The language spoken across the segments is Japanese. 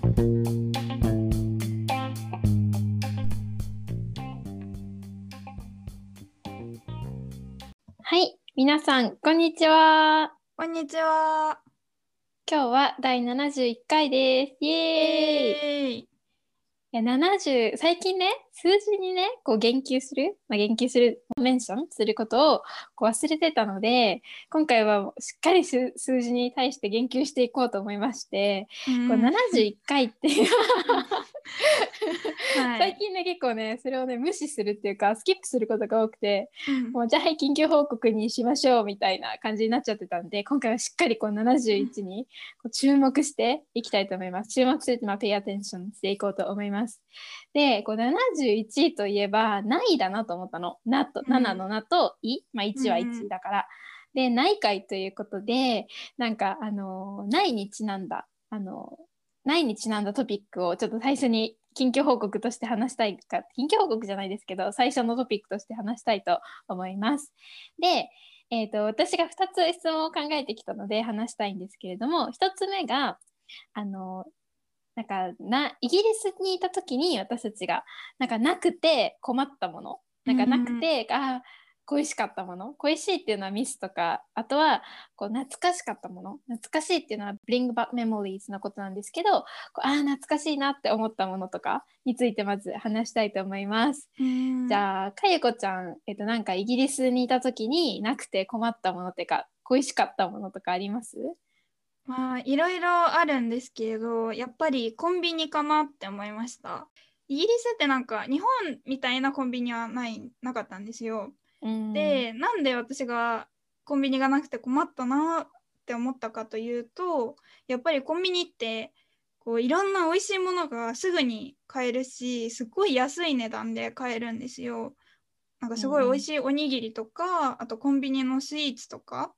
はい、皆さん、こんにちは。 こんにちは。 今日は第71回です。イエーイ。 イ。 70、最近ね、数字にね、こう言及する、メンションすることをこう忘れてたので、今回はしっかり数字に対して言及していこうと思いまして、こう71回っていう最近ね、結構ね、それをね、無視するっていうか、スキップすることが多くて、もうじゃあ、はい、緊急報告にしましょうみたいな感じになっちゃってたんで、今回はしっかりこう71にこう注目していきたいと思います。注目すると、pay attention していこうと思います。で、こう71といえば、ないだなと思ったの。7のなとい、1は1だから。で、ない会ということで、なんか、ないにちなんだ、ないにちなんだトピックをちょっと最初に緊急報告として話したいか、緊急報告じゃないですけど、最初のトピックとして話したいと思います。で、私が2つ質問を考えてきたので話したいんですけれども、1つ目が、イギリスにいた時に私たちがなくて困ったもの、なくて、恋しかったもの、恋しいっていうのはミスとか、あとはこう懐かしかったもの、懐かしいっていうのは bring back memories のことなんですけど、懐かしいなって思ったものとかについてまず話したいと思います。じゃあかゆこちゃん、なんかイギリスにいた時になくて困ったものってか恋しかったものとかあります？ まあ、いろいろあるんですけれど、やっぱりコンビニかなって思いました。イギリスってなんか日本みたいなコンビニはなかったんですよ。で、なんで私がコンビニがなくて困ったなって思ったかというと、やっぱりコンビニってこういろんな美味しいものがすぐに買えるし、すっごい安い値段で買えるんですよ。なんかすごい美味しいおにぎりとか、あとコンビニのスイーツとか、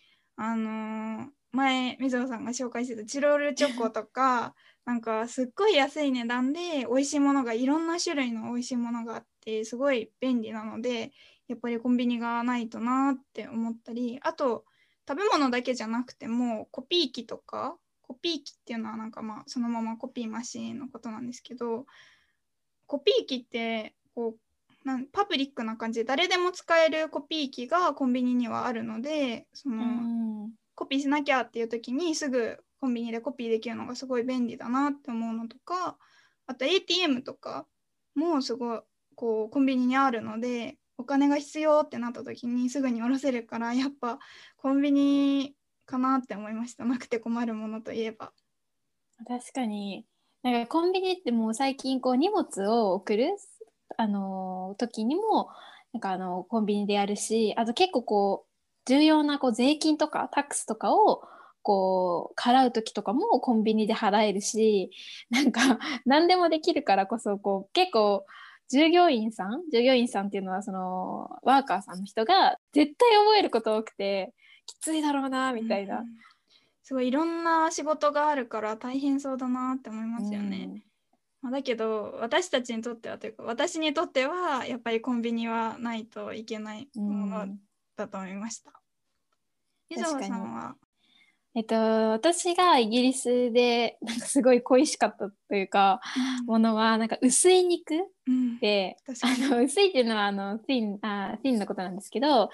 前、水野さんが紹介してたチロルチョコとか、なんかすっごい安い値段で美味しいものが、いろんな種類の美味しいものがあって、すごい便利なので、やっぱりコンビニがないとなって思ったり、あと、食べ物だけじゃなくても、コピー機とか、コピー機っていうのはなんかまあ、そのままコピーマシーンのことなんですけど、コピー機ってこうパブリックな感じで誰でも使えるコピー機がコンビニにはあるので、コピーしなきゃっていう時にすぐコンビニでコピーできるのがすごい便利だなって思うのとか、あと ATM とかもすごいこうコンビニにあるので、お金が必要ってなった時にすぐに下ろせるから、やっぱコンビニかなって思いました。なくて困るものといえば。 確かに、コンビニってもう最近こう荷物を送る時にもコンビニでやるし、あと結構こう重要なこう税金とかタックスとかをこう払う時とかもコンビニで払えるし、何でもできるからこそこう結構従業員さんっていうのはそのワーカーさんの人が絶対覚えること多くてきついだろうなみたいな。 すごいいろんな仕事があるから大変そうだなって思いますよね。だけど私たちにとってはというか私にとってはやっぱりコンビニはないといけないものだと思いました。伊沢さんは？ 私がイギリスですごい恋しかったというか、ものは薄い肉で、薄いっていうのはthinのことなんですけど、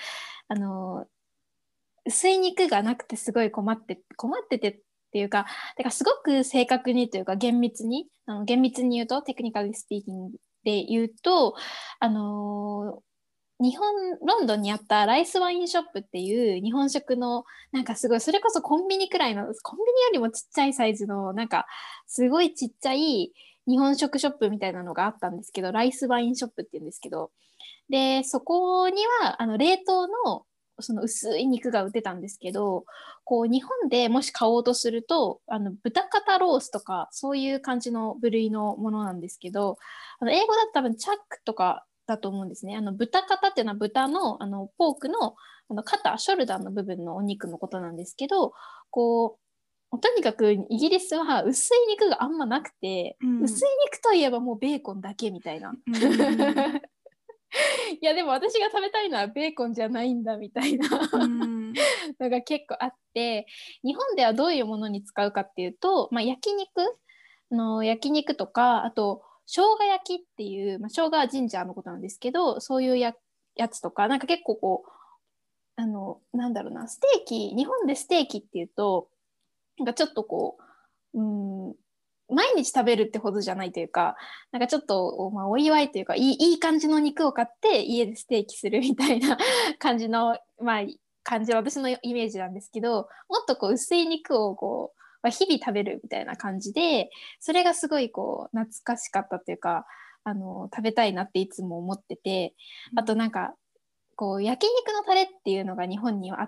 薄い肉がなくてすごい困っててっていうか、だからすごく正確にというか厳密に言うと、テクニカルスピーキングで言うと、ロンドンにあったライスワインショップっていう日本食のすごい、それこそコンビニくらいの、コンビニよりもちっちゃいサイズのすごいちっちゃい日本食ショップみたいなのがあったんですけど、ライスワインショップって言うんですけど、で、そこには冷凍のその薄い肉が売ってたんですけど、こう日本でもし買おうとすると豚肩ロースとかそういう感じの部類のものなんですけど、英語だと多分チャックとかだと思うんですね。豚肩っていうのは豚のポークの肩、ショルダーの部分のお肉のことなんですけど、こうとにかくイギリスは薄い肉があんまなくて、薄い肉といえばもうベーコンだけみたいな。いやでも私が食べたいのはベーコンじゃないんだみたいなのが結構あって、日本ではどういうものに使うかっていうと、焼肉焼肉とか、あと生姜焼きっていう、生姜はジンジャーのことなんですけど、そういうやつとか、なんか結構こう、なんだろうな、ステーキ、日本でステーキっていうと、なんかちょっとこう、毎日食べるってほどじゃないというか、なんかちょっと、お祝いというか、いい感じの肉を買って家でステーキするみたいな感じの、感じは私のイメージなんですけど、もっとこう薄い肉をこう、日々食べるみたいな感じで、それがすごいこう、懐かしかったというか、食べたいなっていつも思ってて、あとなんか、こう、焼肉のタレっていうのが日本にはあって、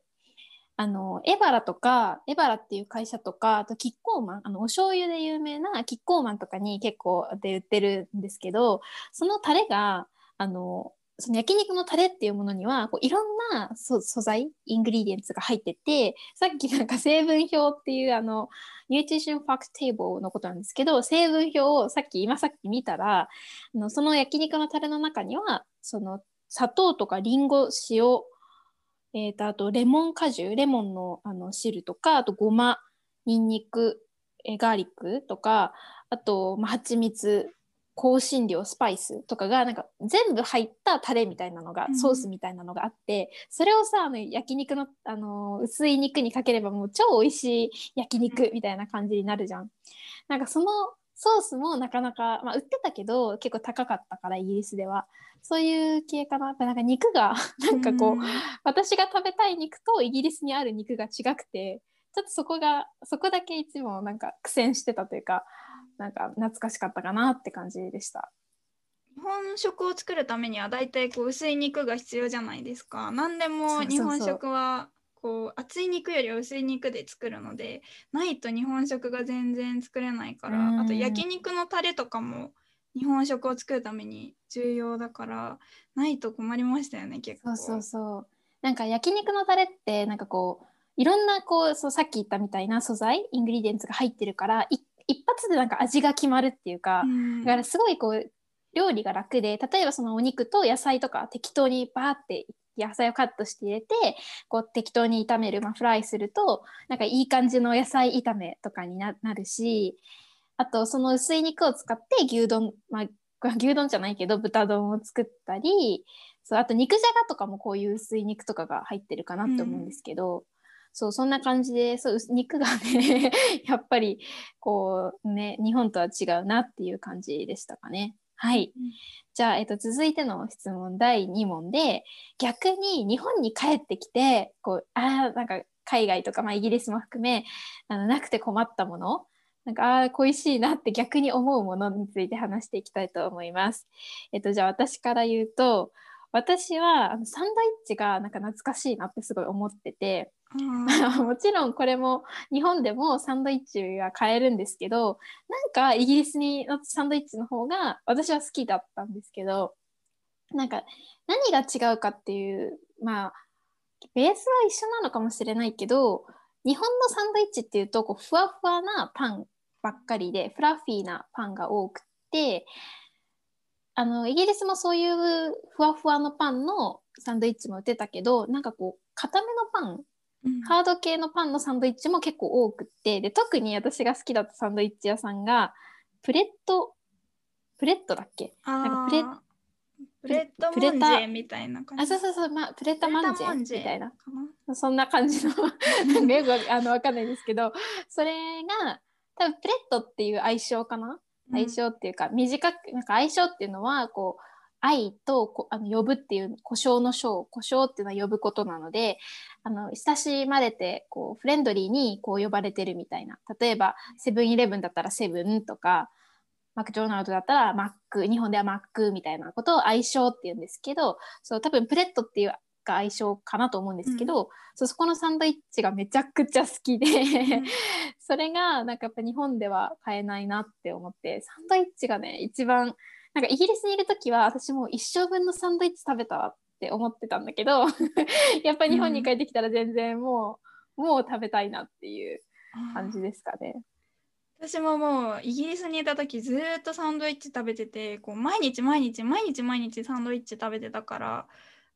エバラとか、エバラっていう会社とか、あとキッコーマン、お醤油で有名なキッコーマンとかに結構で売ってるんですけど、そのタレが、その焼肉のタレっていうものには、こういろんな素材、イングリディエンツが入ってて、さっきなんか成分表っていうニュートリションファクトテーブルのことなんですけど、成分表を今さっき見たら、その焼肉のタレの中には、その砂糖とかリンゴ、塩、あとレモン果汁、レモンの、汁とか、あとごま、ニンニク、ガーリックとか、あと、蜂蜜、香辛料、スパイスとかが、なんか全部入ったタレみたいなのが、ソースみたいなのがあって、それをさ、焼肉の、薄い肉にかければもう超美味しい焼肉みたいな感じになるじゃん。なんかそのソースもなかなか、売ってたけど結構高かったからイギリスではそういう系かな。やっぱなんか肉がなんかこう、私が食べたい肉とイギリスにある肉が違くて、ちょっとそこだけいつもなんか苦戦してたというか、なんか懐かしかったかなって感じでした。 日本食を作るためにはだいたいこう薄い肉が必要じゃないですか。何でもそう日本そうそう。 食はこう厚い肉よりは薄い肉で作るので、ないと日本食が全然作れないかうーら、あとん。 焼肉のタレとかも日本食を作るために重要だから、ないと困りましたよね、結そうそう構。 そう。なんか焼肉のタレってなんかこういろんなこうさっき言ったみたいな素材イングリディエンツが入ってるから一発でなんか味が決まるっていううか、だからん。 すごいこう料理が楽で、例えばそのお肉と野菜とか適当にバーって野菜をカットして入れてこう適当に炒める、フライするとなんかいい感じの野菜炒めとかになるし、あとその薄い肉を使って牛丼、牛丼じゃないけど豚丼を作ったり、そう、あと肉じゃがとかもこういう薄い肉とかが入ってるかなって思うんですけど、そう、そんな感じで、そう、肉がねやっぱり、こうね、日本とは違うなっていう感じでしたかね。はい。じゃあ、続いての質問、第2問で、逆に日本に帰ってきて、こう、なんか海外とか、イギリスも含め、なくて困ったもの、なんか、恋しいなって逆に思うものについて話していきたいと思います。じゃあ私から言うと、私はサンドイッチがなんか懐かしいなってすごい思ってて、 あもちろんこれも日本でもサンドイッチが買えるんですけど、なんかイギリスのサンドイッチの方が私は好きだったんですけど、なんか何が違うかっていう、ベースは一緒なのかもしれないけど、日本のサンドイッチっていうとこうふわふわなパンばっかりで、フラッフィーなパンが多くて、イギリスもそういうふわふわのパンのサンドイッチも売ってたけど、なんかこう、固めのパン、ハード系のパンのサンドイッチも結構多くって、で、特に私が好きだったサンドイッチ屋さんが、プレット、プレットだっけ、なんかあブレッドプモンジェレタ、 みたいな感あ、 じ。 そうそうそう、プレタブレタマンジェモンジェみたいな。 かな。 そんな感じのなんかよくわかんないですけど、それが、多分プレットっていう愛称かな、愛称っていうか、短く、なんか愛称っていうのは、こう、愛と呼ぶっていう故障の章、故障っていうのは呼ぶことなので、親しまれて、こう、フレンドリーにこう呼ばれてるみたいな。例えば、セブンイレブンだったらセブンとか、マクドナルドだったらマック、日本ではマックみたいなことを愛称って言うんですけど、そう多分プレットっていうが愛称かなと思うんですけど、そこのサンドイッチがめちゃくちゃ好きでそれがなんかやっぱ日本では買えないなって思って、サンドイッチがね、一番、なんかイギリスにいるときは私もう一生分のサンドイッチ食べたわって思ってたんだけどやっぱ日本に帰ってきたら全然もう食べたいなっていう感じですかね。 私ももうイギリスにいた時ずっとサンドイッチ食べてて、こう毎日毎日毎日毎日サンドイッチ食べてたから、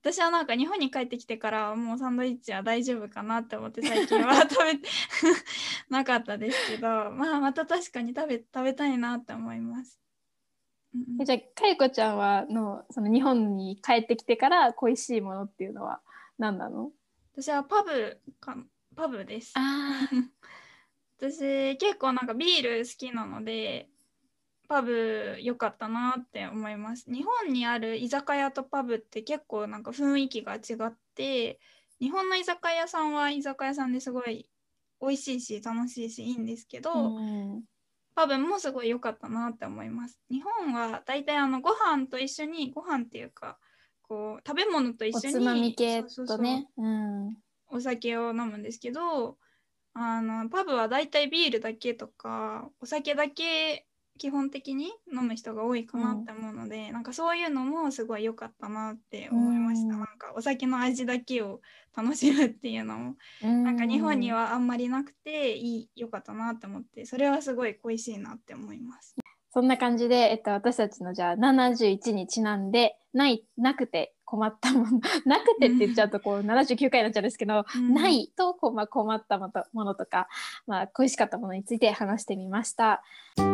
私はなんか日本に帰ってきてからもうサンドイッチは大丈夫かなって思って最近は食べてなかったですけど、まあまた確かに食べたいなって思います。 じゃあかゆこちゃんはその日本に帰ってきてから恋しいものっていうのは何なの？ 私はパブです。 あ私結構なんかビール好きなのでパブ良かったなって思います。日本にある居酒屋とパブって結構なんか雰囲気が違って、日本の居酒屋さんは居酒屋さんですごい美味しいし楽しいしいいんですけうど、 ん。 パブもすごい良かったなって思います。日本は大体ご飯と一緒に、ご飯っていうかこう食べ物と一お緒つまみに、そ系うそうそう、 とね。うん。 お酒を飲むんですけど、パブはだいたいビールだけとかお酒だけ基本的に飲む人が多いかなって思うので、なんかそういうのもすごい良かったなってう思いました。 ん。 なんかお酒の味だけを楽しむっていうのもうなんか日本にん。 はあんまりなくて良かったなって思って、それはすごい恋しいなって思います。 そんな感じで、私たちのじゃあ71にちなんで、なくて困ったもの、なくてって言っちゃうとこう79回になっちゃうんですけど、 うん、 ないと困ったものとか、まあ恋しかったものについて話してみました。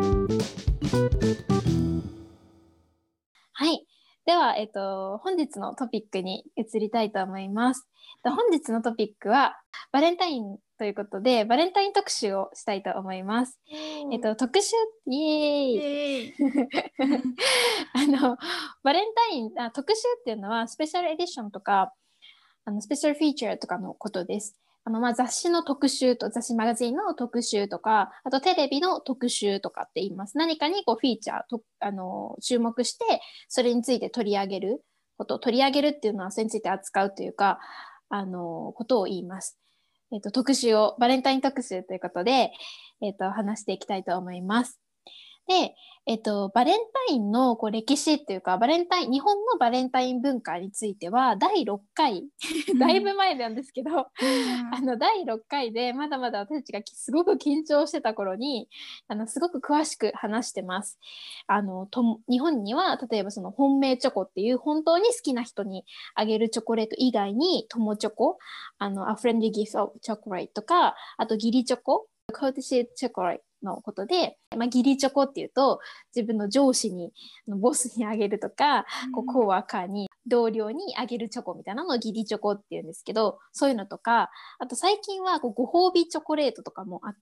はい。では、本日のトピックに移りたいと思います。 はい、 本日のトピックは、バレンタインということで、バレンタイン特集をしたいと思います。 おー、 特集、イエーイイ。 エーイあの、バレンタイン、特集っていうのは、スペシャルエディションとか、スペシャルフィーチャーとかのことです。まあ、雑誌の特集と、雑誌マガジンの特集とか、あとテレビの特集とかって言います。何かにこうフィーチャーと、注目して、それについて取り上げる取り上げるっていうのは、それについて扱うというか、ことを言います。特集を、バレンタイン特集ということで、話していきたいと思います。で、バレンタインのこう歴史っていうか、日本のバレンタイン文化については、第6回、だいぶ前なんですけど、 うん、 第6回でまだまだ私たちがすごく緊張してた頃に、すごく詳しく話してます。日本には、例えばその本命チョコっていう本当に好きな人にあげるチョコレート以外に、友チョコ、A Friendly Gift of Chocolate とか、あと義理チョコ、Courtesy Chocolateのことで、まあ、義理チョコっていうと自分の上司にボスにあげるとか、こうコーワーカーに同僚にあげるチョコみたいなのを義理チョコっていうんですけど、そういうのとか、あと最近はこうご褒美チョコレートとかもあって、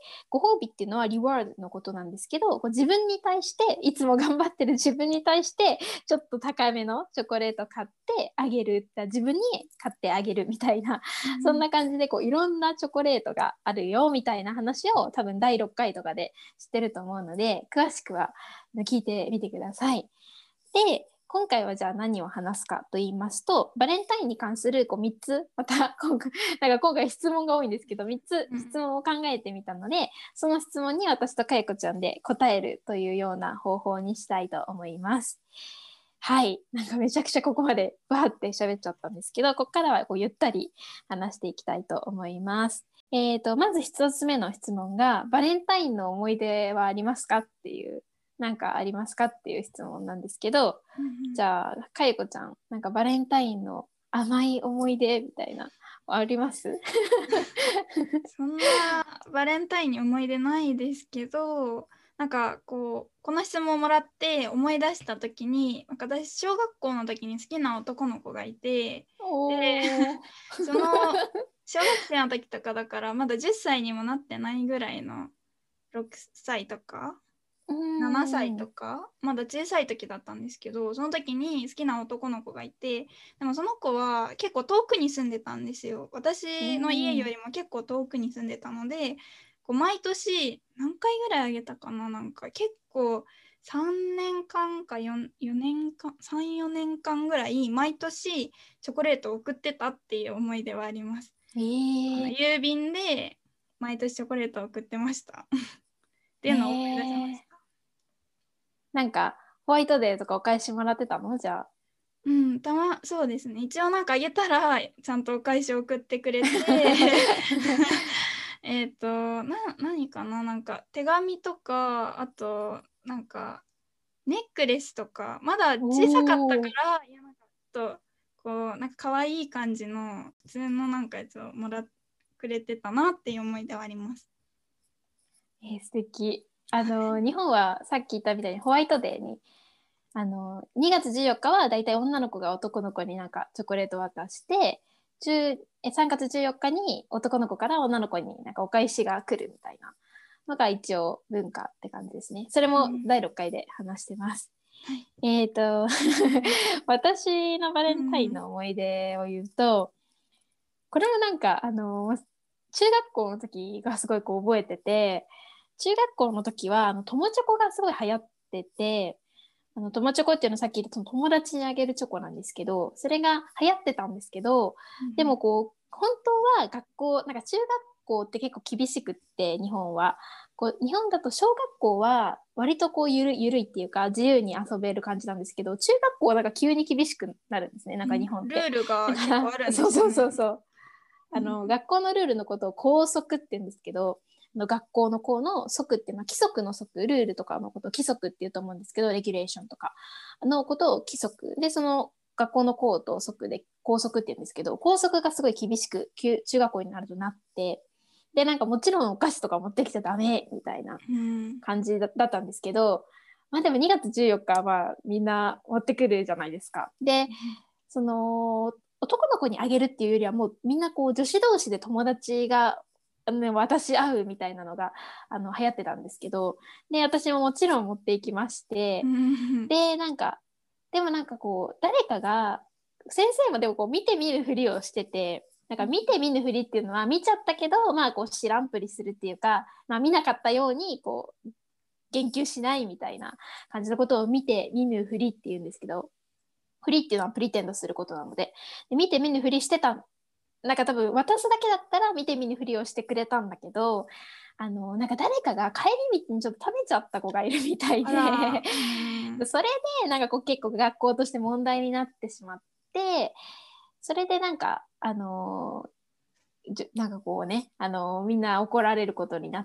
ご褒美っていうのはリワードのことなんですけど、こう自分に対して、いつも頑張ってる自分に対してちょっと高めのチョコレート買ってあげる、自分に買ってあげるみたいな、そんな感じでこういろんなチョコレートがあるよみたいな話を多分第6回とかで知ってると思うので、詳しくは聞いてみてください。で、今回はじゃあ何を話すかと言いますと、バレンタインに関するこう3つ、また今回質問が多いんですけど、3つ質問を考えてみたので、その質問に私とかえこちゃんで答えるというような方法にしたいと思います。はい。なんかめちゃくちゃここまでバーって喋っちゃったんですけど、ここからはこうゆったり話していきたいと思います。まず一つ目の質問が、バレンタインの思い出はありますかっていう、なんかありますかっていう質問なんですけど、じゃあ、かゆこちゃん、なんかバレンタインの甘い思い出みたいな、あります？ そんなバレンタインに思い出ないですけど、なんかこの質問をもらって思い出した時に、なんか私小学校の時に好きな男の子がいて、でおー。 その小学生の時とかだからまだ10歳にもなってないぐらいの6歳とかう 7歳ーん。 とかまだ小さい時だったんですけど、その時に好きな男の子がいて、でもその子は結構遠くに住んでたんですよ。 う私の家よん。 りも結構遠くに住んでたので、毎年何回ぐらいあげたかな、なんか結構3年間か4年間、3、4年間ぐらい毎年チョコレートを送ってたっていう思い出はあります。郵便で毎年チョコレートを送ってましたっていうのを思い出しました。 なんか、ホワイトデーとかお返しもらってたのじゃあ？ うん、そうですね。一応なんかあげたら、ちゃんとお返しを送ってくれて何かな、なんか手紙とか、あと、ネックレスとか、まだ小さかったかおー。 ら、いや、なんかちょっとこうなんか可愛い感じの普通のなんかやつをもらってくれてたなっていう思い出はあります。 素敵。日本はさっき言ったみたいにホワイトデーに、2月14日はだいたい女の子が男の子になんかチョコレート渡して、3月14日に男の子から女の子になんかお返しが来るみたいなのが一応文化って感じですね。それも第6回で話してます。私のバレンタインの思い出を言うと、これもなんか中学校の時がすごいこう覚えてて、中学校の時は友チョコがすごい流行ってて、友チョコっていうのはさっき言ったその友達にあげるチョコなんですけど、それが流行ってたんですけど、でもこう本当は学校なんか中学校って結構厳しくって、日本はこう日本だと小学校は割とこうゆるいっていうか自由に遊べる感じなんですけど、中学校はなんか急に厳しくなるんですね、なんか日本って。 ルールが結構あるんですよね。 そう学校のルールのことを校則って言うんですけど、学校の校の則っていうのは規則の則、ルールとかのことを規則って言うと思うんですけど、レギュレーションとかのことを規則で、その学校の校と則で校則って言うんですけど、校則がすごい厳しく中学校になるとなって、でなんかもちろんお菓子とか持ってきちゃダメみたいな感じだったんですけど、まあでも2月14日はみんな持ってくるじゃないですか。でその男の子にあげるっていうよりはもうみんなこう女子同士で友達が渡し合うみたいなのが流行ってたんですけど、で私ももちろん持っていきまして、でなんかでもなんかこう誰かが先生もでもこう見て見るふりをしてて、なんか見て見ぬふりっていうのは見ちゃったけど、まあこう知らんぷりするっていうか、まあ見なかったようにこう言及しないみたいな感じのことを見て見ぬふりっていうんですけど、フリっていうのはプリテンドすることなので、見て見ぬふりしてた、なんか多分渡すだけだったら見て見ぬふりをしてくれたんだけど、なんか誰かが帰り道にちょっと食べちゃった子がいるみたいでそれでなんかこう結構学校として問題になってしまって、それでなんかなんかこうね、みんな怒られることになって、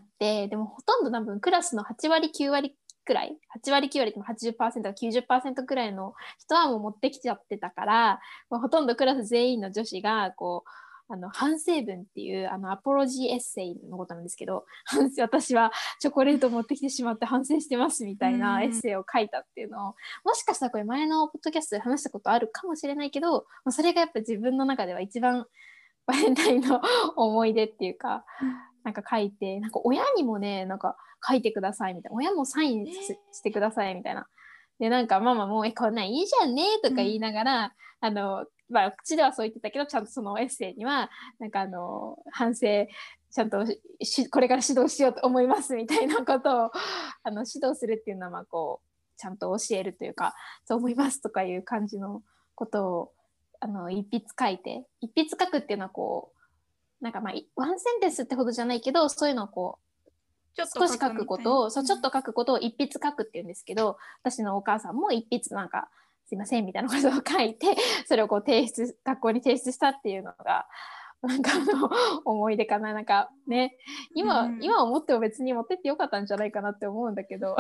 でもほとんど多分クラスの8割9割くらい、8割9割っても 80% か90%くらいの人はもう持ってきちゃってたから、もうほとんどクラス全員の女子がこう反省文っていうアポロジーエッセイのことなんですけど、私はチョコレートを持ってきてしまって反省してますみたいなエッセイを書いたっていうのを、もしかしたらこれ前のポッドキャストで話したことあるかもしれないけど、それがやっぱ自分の中では一番バレンタインの思い出っていうか、なんか書いて、なんか親にもね、なんか書いてくださいみたいな、親もサインしてくださいみたいな。で、なんかママも、こんなんいいじゃんねとか言いながら、まあ、口ではそう言ってたけど、ちゃんとそのエッセイには、なんか反省、ちゃんとこれから指導しようと思いますみたいなことを指導するっていうのは、まあこう、ちゃんと教えるというか、そう思いますとかいう感じのことを、一筆書いて、一筆書くっていうのはこう、なんかまあ、ワンセンテンスってほどじゃないけど、そういうのをこう、少し書くことを、ちょっと書くことを一筆書くっていうんですけど、私のお母さんも一筆なんか、すいませんみたいなことを書いて、それをこう学校に提出したっていうのが、なんか思い出かな。なんかね、今思っても別に持ってってよかったんじゃないかなって思うんだけど。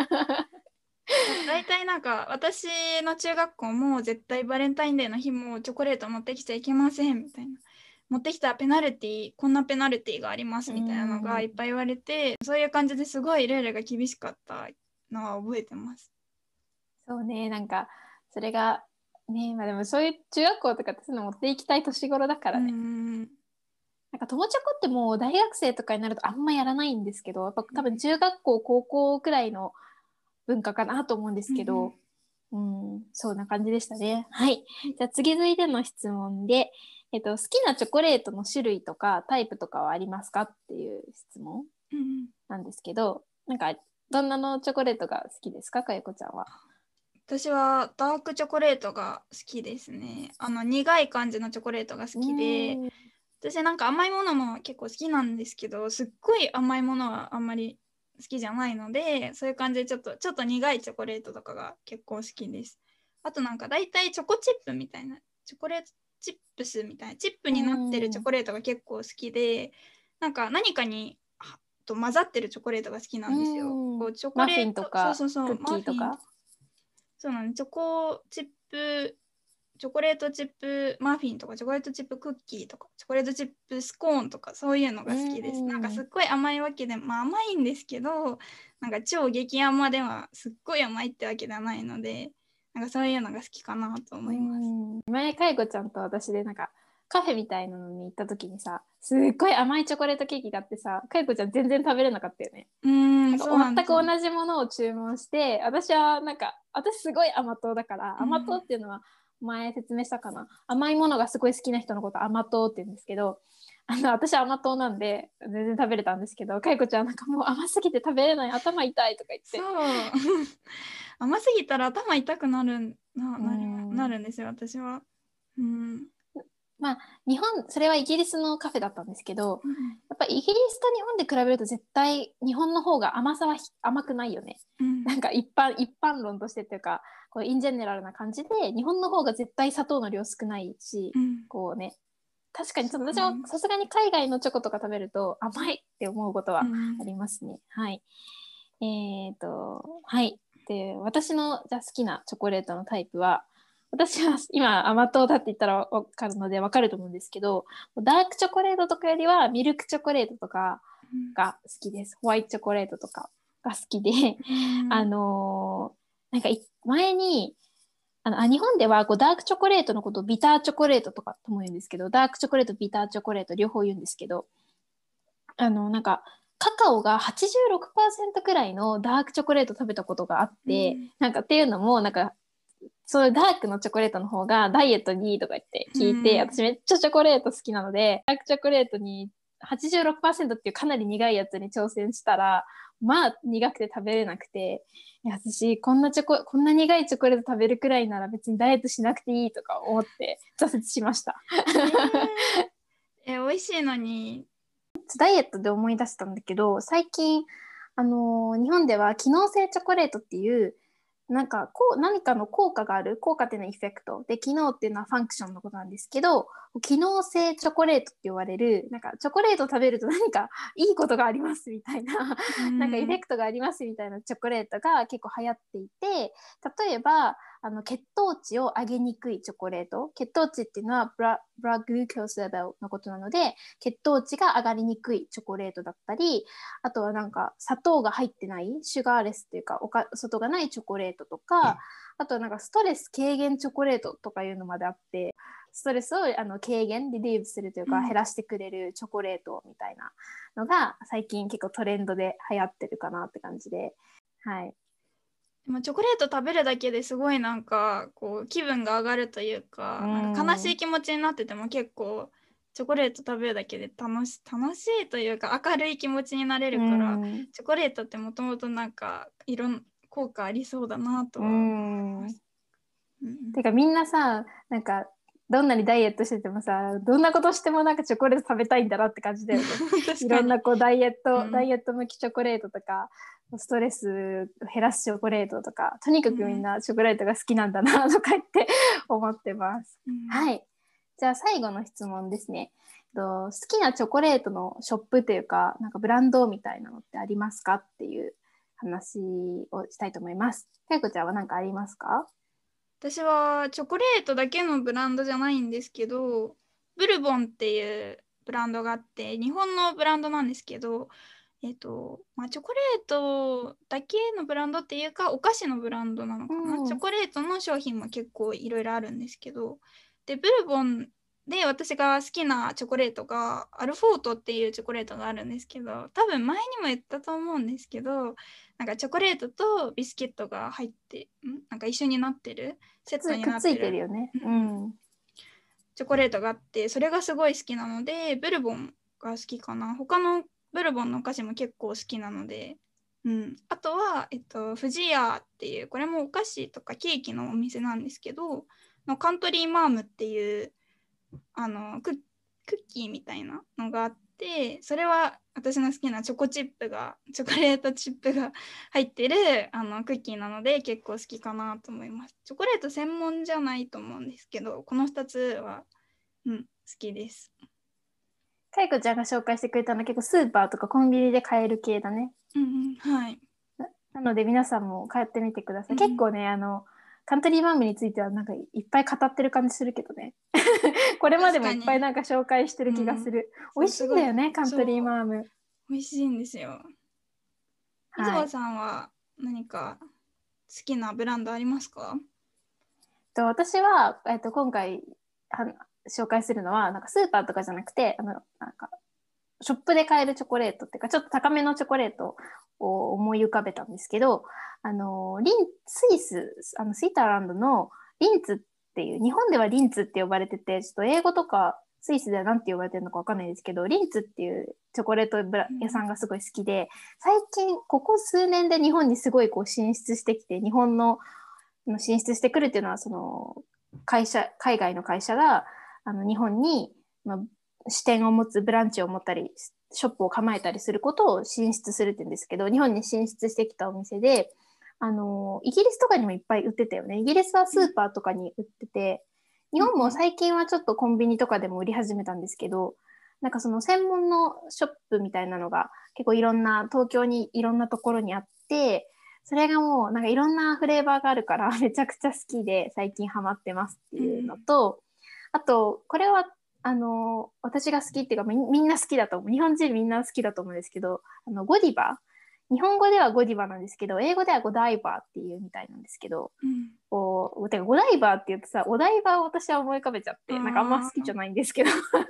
大体なんか私の中学校も絶対バレンタインデーの日もチョコレート持ってきちゃいけませんみたいな。持ってきたらペナルティー、こんなペナルティーがありますみたいなのがいっぱい言われて、そういう感じですごいルールが厳しかったのは覚えてます。 そうね、なんかそれがね、まあでもそういう中学校とかってそういうの持っていきたい年頃だからね。なんか友チョコってもう大学生とかになるとあんまやらないんですけど、やっぱ多分中学校、高校くらいの文化かなと思うんですけど、そんな感じでしたね。はい。じゃあ次続いての質問で、好きなチョコレートの種類とかタイプとかはありますかっていう質問なんですけど、なんかどんなのチョコレートが好きですか、かゆこちゃんは。 私はダークチョコレートが好きですね。苦い感じのチョコレートが好きで、私なんか甘いものも結構好きなんですけど、すっごい甘いものはあんまり好きじゃないので、そういう感じでちょっと苦いチョコレートとかが結構好きです。あとなんか大体チョコチップみたいな、チョコレートチップスみたいな、チップになってるチョコレートが結構好きで、なんか何かに混ざってるチョコレートが好きなんですよ。こうチョコレート、 マフィンとかそうそうそう、 クッキーとか。 そうなんです。チョコチョコレートチップマフィンとかチョコレートチップクッキーとかチョコレートチップスコーンとかそういうのが好きです。なんかすっごい甘いわけで、まあ甘いんですけど、なんか超激甘ではすっごい甘いってわけではないので、なんかそういうのが好きかなと思います。 前かいこちゃんと私でなんかカフェみたいなのに行った時にさ、すっごい甘いチョコレートケーキがあってさ、かいこちゃん全然食べれなかったよね。なんかそうなんですよ。 全く同じものを注文して、私はなんか私すごい甘党だから、甘党っていうのは前説明したかな、甘いものがすごい好きな人のこと甘党って言うんですけど、私は甘党なんで全然食べれたんですけど、かいこちゃんはなんかもう甘すぎて食べれない、頭痛いとか言って。 そう甘すぎたら頭痛くなるんですよ、私は。 まあ日本、それはイギリスのカフェだったんですけど、やっぱイギリスと日本で比べると絶対日本の方が甘さは甘くないよね。なんか一般論としてっていうか、こうインジェネラルな感じで日本の方が絶対砂糖の量少ないし、こうね、確かにちょっと私もさすがに海外のチョコとか食べると甘いって思うことはありますね。はい。はい。で、私のじゃあ好きなチョコレートのタイプは、私は今甘党だって言ったら分かるので分かると思うんですけど、ダークチョコレートとかよりはミルクチョコレートとかが好きです。ホワイトチョコレートとかが好きで、なんか前に日本ではこうダークチョコレートのことをビターチョコレートとかとも言うんですけど、ダークチョコレート、ビターチョコレート両方言うんですけど、なんかカカオが 86% くらいのダークチョコレート食べたことがあって、なんかっていうのもなんかそういうダークのチョコレートの方がダイエットにいいとか言って聞いて、私めっちゃチョコレート好きなので、ダークチョコレートに 86% っていうかなり苦いやつに挑戦したら、まあ苦くて食べれなくて、私こんな苦いチョコレート食べるくらいなら別にダイエットしなくていいとか思って挫折しました。 美味しいのに。 ダイエットで思い出したんだけど、最近日本では機能性チョコレートっていうなんか何かの効果がある、効果っていうのはエフェクトで、機能っていうのはファンクションのことなんですけど、機能性チョコレートって言われる、なんかチョコレートを食べると何かいいことがありますみたいな、なんかエフェクトがありますみたいなチョコレートが結構流行っていて、例えば血糖値を上げにくいチョコレート、血糖値っていうのはブラグルコースレベルのことなので、血糖値が上がりにくいチョコレートだったり、あとはなんか砂糖が入ってないシュガーレスっていうか外がないチョコレートとか、あとはなんかストレス軽減チョコレートとかいうのまであって、ストレスを軽減リリーブするというか減らしてくれるチョコレートみたいなのが最近結構トレンドで流行ってるかなって感じで、はい。 でもチョコレート食べるだけですごいなんかこう気分が上がるというか、なんか悲しい気持ちになってても結構チョコレート食べるだけで楽しいというか明るい気持ちになれるから、チョコレートってもともとなんかいろん効果ありそうだなとは思います。 てかみんなさ、なんかどんなにダイエットしててもさ、どんなことしてもなんかチョコレート食べたいんだなって感じだよね。いろんなこうダイエット向きチョコレートとか、ストレス減らすチョコレートとか、とにかくみんなチョコレートが好きなんだなとか言って思ってます。はい。じゃあ最後の質問ですね。好きなチョコレートのショップというか、なんかブランドみたいなのってありますかっていう話をしたいと思います。かいこちゃんは何かありますか？ 私はチョコレートだけのブランドじゃないんですけど、ブルボンっていうブランドがあって、日本のブランドなんですけど、チョコレートだけのブランドっていうか、お菓子のブランドなのかな。チョコレートの商品も結構いろいろあるんですけど、で、ブルボンで私が好きなチョコレートがアルフォートっていうチョコレートがあるんですけど、多分前にも言ったと思うんですけど、なんかチョコレートとビスケットが入ってなんか一緒になってるセットになってる、 くっついてるよね。 チョコレートがあって、それがすごい好きなのでブルボンが好きかな。他のブルボンのお菓子も結構好きなので、あとは、フジヤーっていうこれもお菓子とかケーキのお店なんですけどのカントリーマームっていうクッキーみたいなのがあって、それは私の好きなチョコレートチップが入ってるクッキーなので結構好きかなと思います。チョコレート専門じゃないと思うんですけど、この2つは、好きです。 かいこちゃんが紹介してくれたのは結構スーパーとかコンビニで買える系だね。 はい。 なので皆さんも買ってみてください。結構ねカントリーマームについてはなんかいっぱい語ってる感じするけどね。これまでもいっぱいなんか紹介してる気がする。美味しいんだよね、カントリーマーム。 美味しいんですよ。みずばさんは何か好きなブランドありますか？ 私は、今回紹介するのはなんかスーパーとかじゃなくてなんかショップで買えるチョコレートっていうかちょっと高めのチョコレートを思い浮かべたんですけど、スイススイターランドのリンツっていう、日本ではリンツって呼ばれてて、ちょっと英語とかスイスでは何て呼ばれてるのかわかんないですけど、リンツっていうチョコレート屋さんがすごい好きで、最近ここ数年で日本にすごいこう進出してきて、日本の進出してくるっていうのはその海外の会社が日本に、支店を持つ、ブランチを持ったりショップを構えたりすることを進出するって言うんですけど、日本に進出してきたお店でイギリスとかにもいっぱい売ってたよね。イギリスはスーパーとかに売ってて、日本も最近はちょっとコンビニとかでも売り始めたんですけど、なんかその専門のショップみたいなのが結構東京にいろんなところにあって、それがもうなんかいろんなフレーバーがあるからめちゃくちゃ好きで最近ハマってますっていうのと、あとこれは私が好きっていうかみんな好きだと思う。日本人みんな好きだと思うんですけど、ゴディバ。日本語ではゴディバなんですけど、英語ではゴダイバーっていうみたいなんですけど、てかゴダイバーって言うとさ、お台場を私は思い浮かべちゃって、なんかあんま好きじゃないんですけど、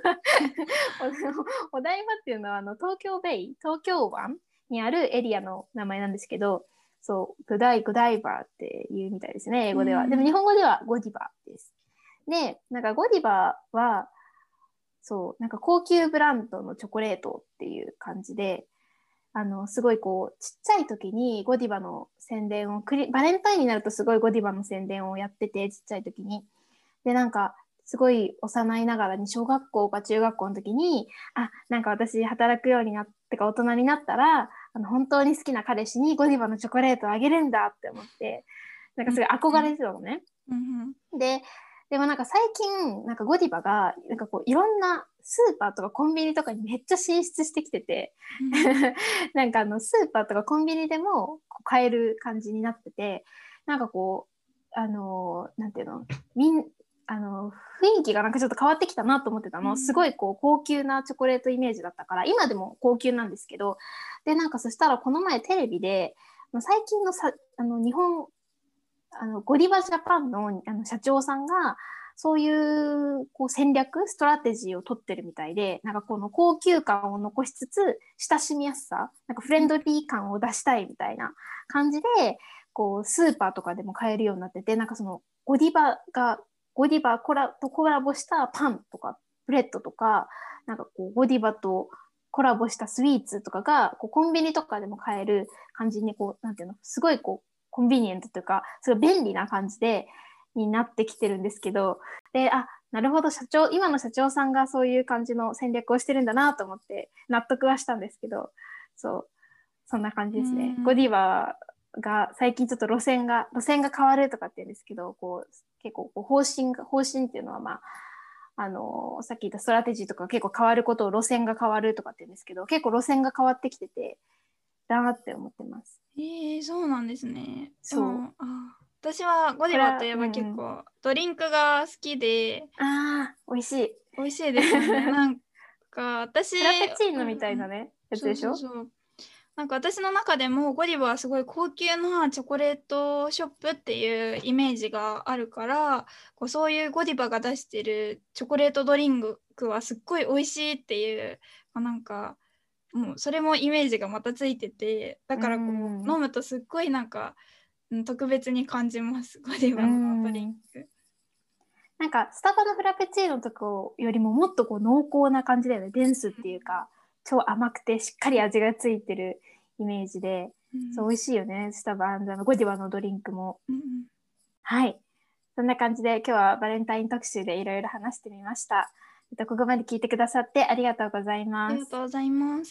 お台場っていうのは東京湾にあるエリアの名前なんですけど、そう、ゴダイバーっていうみたいですね、英語では。でも日本語ではゴディバーです。で、なんかゴディバーは、そう、なんか高級ブランドのチョコレートっていう感じで、すごいこう、ちっちゃい時にゴディバの宣伝を、バレンタインになるとすごいゴディバの宣伝をやってて、ちっちゃい時に。で、なんか、すごい幼いながらに小学校か中学校の時に、なんか私働くようになってか大人になったら、本当に好きな彼氏にゴディバのチョコレートをあげるんだって思って、なんかすごい憧れてたのね。でもなんか最近、なんかゴディバが、なんかこういろんなスーパーとかコンビニとかにめっちゃ進出してきてて、なんかスーパーとかコンビニでも買える感じになってて、なんかこう、なんていうの、雰囲気がなんかちょっと変わってきたなと思ってたの。すごいこう高級なチョコレートイメージだったから、今でも高級なんですけど、で、なんかそしたらこの前テレビで、最近の日本、ゴディバジャパンの、社長さんが、そういうこう戦略、ストラテジーを取ってるみたいで、なんかこの高級感を残しつつ、親しみやすさ、なんかフレンドリー感を出したいみたいな感じで、こうスーパーとかでも買えるようになってて、なんかそのゴディバとコラボしたパンとか、ブレッドとか、なんかこうゴディバとコラボしたスイーツとかがこうコンビニとかでも買える感じにこう、なんていうの、すごいこう、コンビニエントというか、すごい便利な感じになってきてるんですけど、で、なるほど、今の社長さんがそういう感じの戦略をしてるんだなと思って納得はしたんですけど、そう、そんな感じですね。ゴディバが最近ちょっと路線が変わるとかって言うんですけど、こう、結構こう方針っていうのはさっき言ったストラテジーとか結構変わることを路線が変わるとかって言うんですけど、結構路線が変わってきてて、だなって思ってます。 そうなんですね。 そう。 私はゴディバといえば結構ドリンクが好きで、 美味しい。 美味しいですよね。なんか私、 フラペチーノみたいなね、やつでしょ？ そう。なんか私の中でもゴディバはすごい高級なチョコレートショップっていうイメージがあるから、そういうゴディバが出してるチョコレートドリンクはすっごい美味しいっていう、なんかもうそれもイメージがまたついてて、だからこう飲むとすっごいなんか特別に感じます、ゴディバのドリンク。 なんかスタバのフラペチーノとかよりももっとこう濃厚な感じだよね。デンスっていうか、超甘くてしっかり味がついてるイメージで、そう美味しいよね。スタバのゴディバのドリンクも。はい。そんな感じで今日はバレンタイン特集でいろいろ話してみました。ここまで聞いてくださってありがとうございます。 ありがとうございます。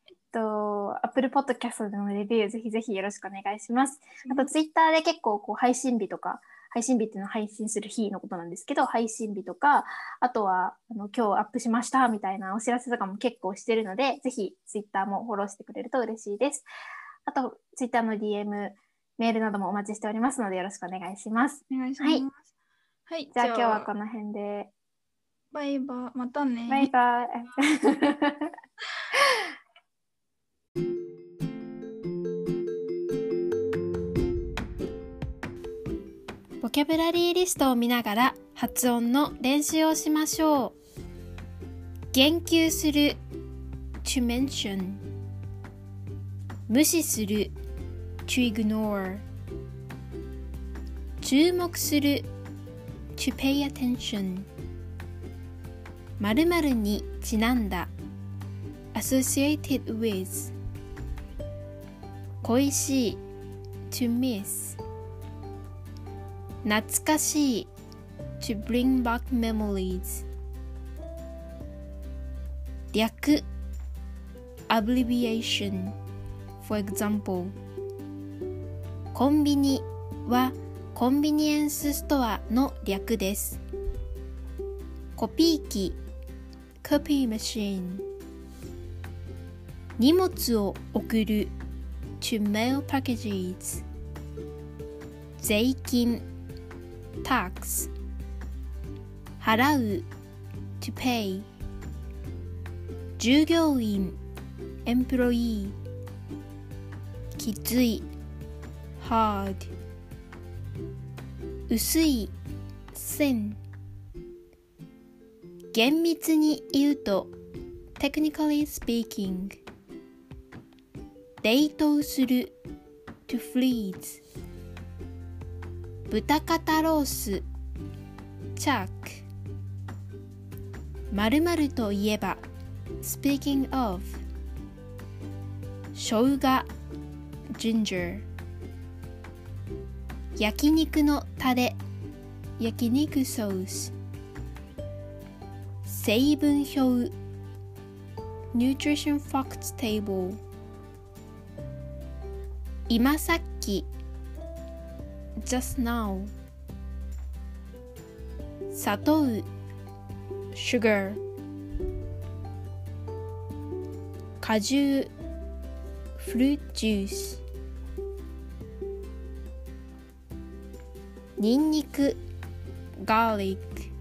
Apple Podcast でのレビューぜひぜひよろしくお願いします。あと Twitter で結構こう配信日っていうのは配信する日のことなんですけど、配信日とか、あとは今日アップしましたみたいなお知らせとかも結構してるので、ぜひ Twitter もフォローしてくれると嬉しいです。あと Twitter の DM メールなどもお待ちしておりますのでよろしくお願いします。 お願いします。はい。 じゃあ今日はこの辺で。 バイバイ。またね。 バイバイ。ボキャブラリーリストを見ながら発音の練習をしましょう。言及する to mention、 無視する to ignore、 注目する to pay attention、 〇〇にちなんだ associated with、 恋しい to miss、 懐かしい to bring back memories、 略 abbreviation、 for example、 コンビニはコンビニエンスストアの略です。コピー機 copy machine、 荷物を送る to mail packages、 税金 tax、 払う to pay、 従業員 employee、 きつい hard、 薄い thin、 厳密に言うと technically speaking、 冷凍する to freeze、 豚肩ロース chuck、 〇〇といえば speaking of、 生姜 ginger、 焼肉のタレ 焼肉ソース、成分表 nutrition facts table、 今さっき just now、 砂糖 sugar、 果汁 fruit juice、 ニンニク garlic、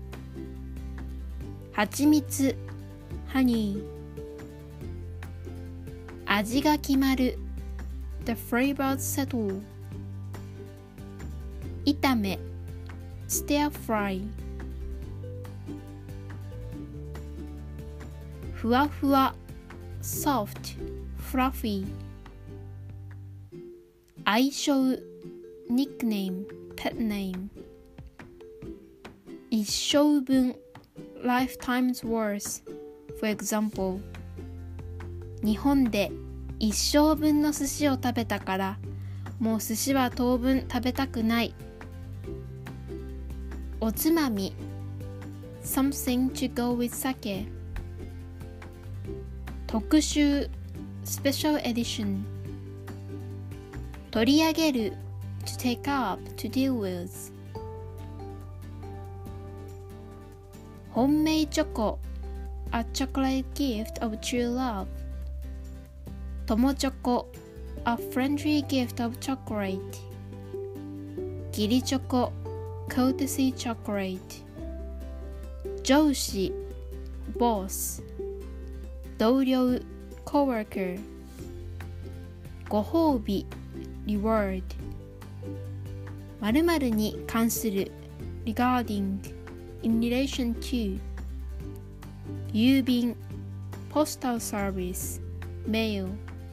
蜂蜜 honey、 味が決まる the flavors settle、 炒め stir fry、 ふわふわ soft fluffy、 愛称 nickname pet name、 一生分 lifetime's worth、 for example、 日本で一生分の寿司を食べたからもう寿司は当分食べたくない。おつまみ something to go with sake、 特集 special edition、 取り上げる to take up to deal with、 本命チョコ a chocolate gift of true love、 友チョコ a friendly gift of chocolate、 義理チョコ courtesy chocolate、 上司 boss、 同僚 coworker、 ご褒美 reward、 〇〇に関する regarding in relation to、 郵便 postal service mail、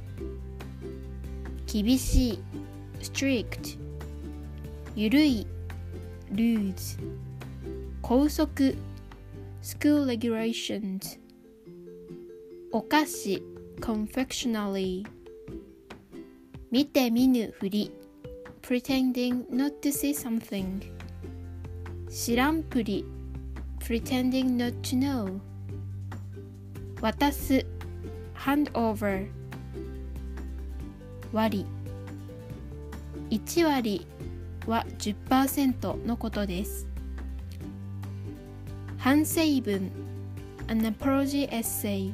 厳しい strict、 ゆるい loose、 校則 school regulations、 お菓子 confectionery、 見て見ぬふり pretending not to see something、 知らんぷり pretending not to know、 渡す hand over、 割1割は 10% のことです。反省文 an apology essay、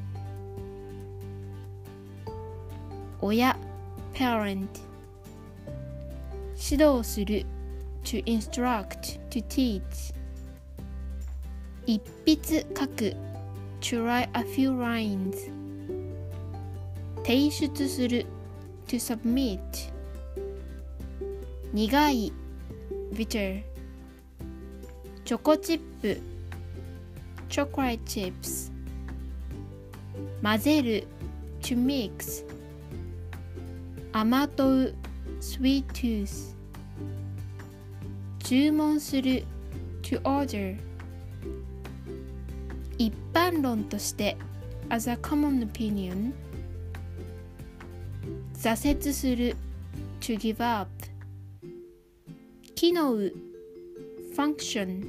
親 parent、 指導する to instruct, to teach 一筆書く to write a few lines 提出する to submit 苦い bitter チョコチップ chocolate chips 混ぜる to mix 甘党 sweet tooth 注文する to order 一般論として as a common opinion 挫折する to give up 機能 function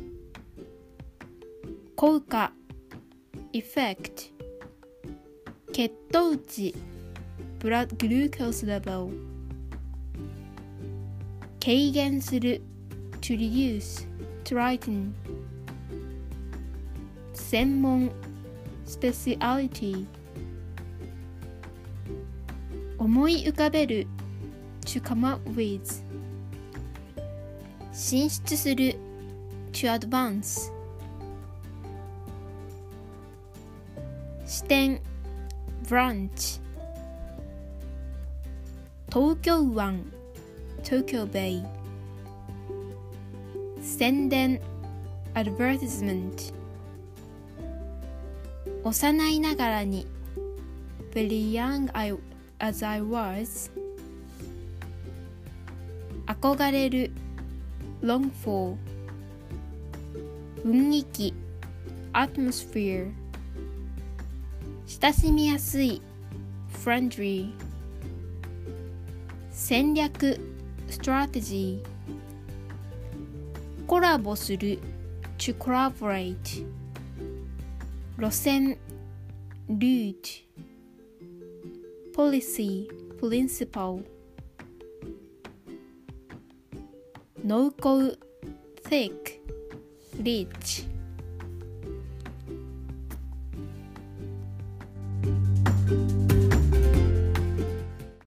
効果 effect 血糖値 blood glucose level 軽減する to reduce, to lighten 専門 speciality 思い浮かべる to come up with 進出する to advance 支店 branch 東京湾 Tokyo Bay 宣伝 advertisement 幼いながらに very young as I was 憧れる long for 雰囲気 atmosphere 親しみやすい friendly 戦略 strategy コラボする to collaborate 路線 route policy principle 濃厚 thick rich